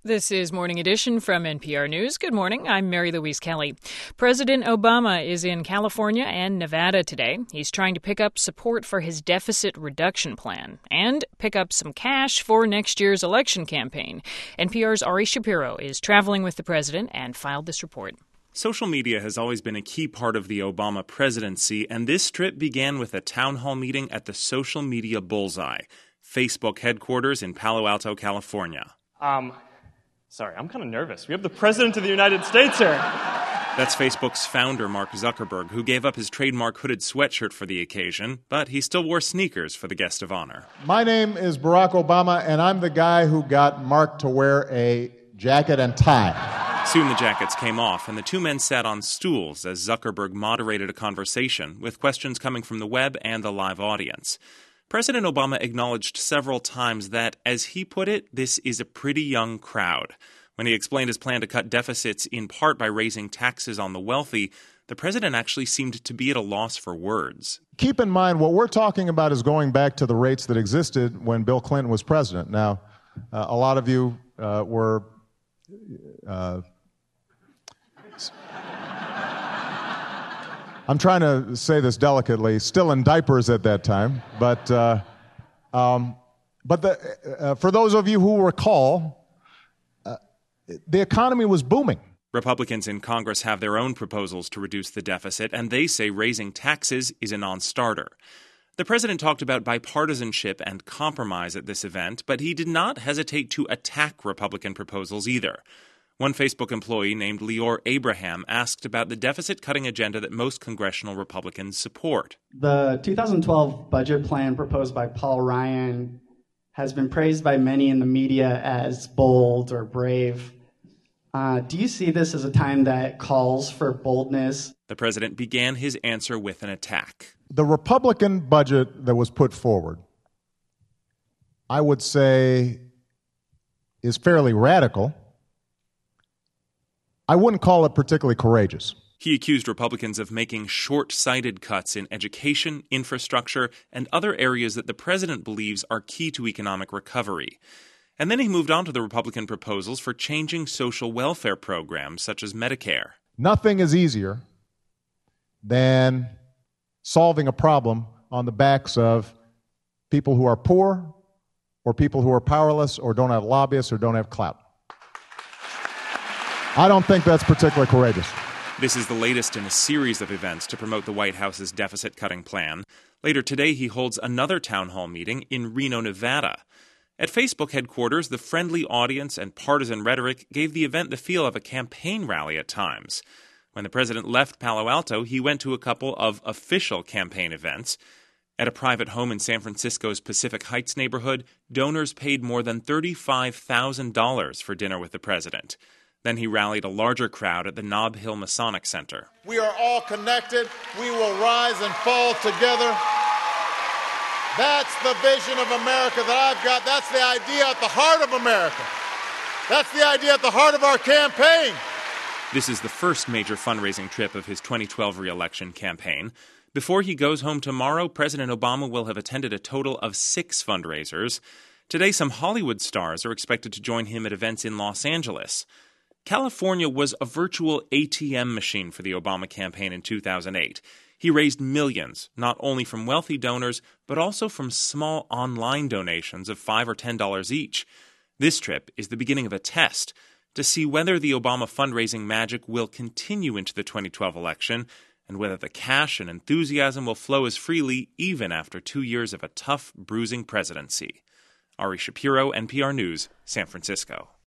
This is Morning Edition from NPR News. Good morning. I'm Mary Louise Kelly. President Obama is in California and Nevada today. He's trying to pick up support for his deficit reduction plan and pick up some cash for next year's election campaign. NPR's Ari Shapiro is traveling with the president and filed this report. Social media has always been a key part of the Obama presidency, and this trip began with a town hall meeting at the Social Media Bullseye, Facebook headquarters in Palo Alto, California. Sorry, I'm kind of nervous. We have the President of the United States here. That's Facebook's founder, Mark Zuckerberg, who gave up his trademark hooded sweatshirt for the occasion, but he still wore sneakers for the guest of honor. My name is Barack Obama, and I'm the guy who got Mark to wear a jacket and tie. Soon the jackets came off, and the two men sat on stools as Zuckerberg moderated a conversation with questions coming from the web and the live audience. President Obama acknowledged several times that, as he put it, this is a pretty young crowd. When he explained his plan to cut deficits in part by raising taxes on the wealthy, the president actually seemed to be at a loss for words. Keep in mind, what we're talking about is going back to the rates that existed when Bill Clinton was president. Now, a lot of you were... I'm trying to say this delicately, still in diapers at that time, but for those of you who recall, the economy was booming. Republicans in Congress have their own proposals to reduce the deficit, and they say raising taxes is a non-starter. The president talked about bipartisanship and compromise at this event, but he did not hesitate to attack Republican proposals either. One Facebook employee named Lior Abraham asked about the deficit-cutting agenda that most congressional Republicans support. The 2012 budget plan proposed by Paul Ryan has been praised by many in the media as bold or brave. Do you see this as a time that calls for boldness? The president began his answer with an attack. The Republican budget that was put forward, I would say, is fairly radical. I wouldn't call it particularly courageous. He accused Republicans of making short-sighted cuts in education, infrastructure, and other areas that the president believes are key to economic recovery. And then he moved on to the Republican proposals for changing social welfare programs such as Medicare. Nothing is easier than solving a problem on the backs of people who are poor or people who are powerless or don't have lobbyists or don't have clout. I don't think that's particularly courageous. This is the latest in a series of events to promote the White House's deficit-cutting plan. Later today, he holds another town hall meeting in Reno, Nevada. At Facebook headquarters, the friendly audience and partisan rhetoric gave the event the feel of a campaign rally at times. When the president left Palo Alto, he went to a couple of official campaign events. At a private home in San Francisco's Pacific Heights neighborhood, donors paid more than $35,000 for dinner with the president. Then he rallied a larger crowd at the Nob Hill Masonic Center. We are all connected. We will rise and fall together. That's the vision of America that I've got. That's the idea at the heart of America. That's the idea at the heart of our campaign. This is the first major fundraising trip of his 2012 re-election campaign. Before he goes home tomorrow, President Obama will have attended a total of 6 fundraisers. Today, some Hollywood stars are expected to join him at events in Los Angeles. California was a virtual ATM machine for the Obama campaign in 2008. He raised millions, not only from wealthy donors, but also from small online donations of $5 or $10 each. This trip is the beginning of a test to see whether the Obama fundraising magic will continue into the 2012 election and whether the cash and enthusiasm will flow as freely even after 2 years of a tough, bruising presidency. Ari Shapiro, NPR News, San Francisco.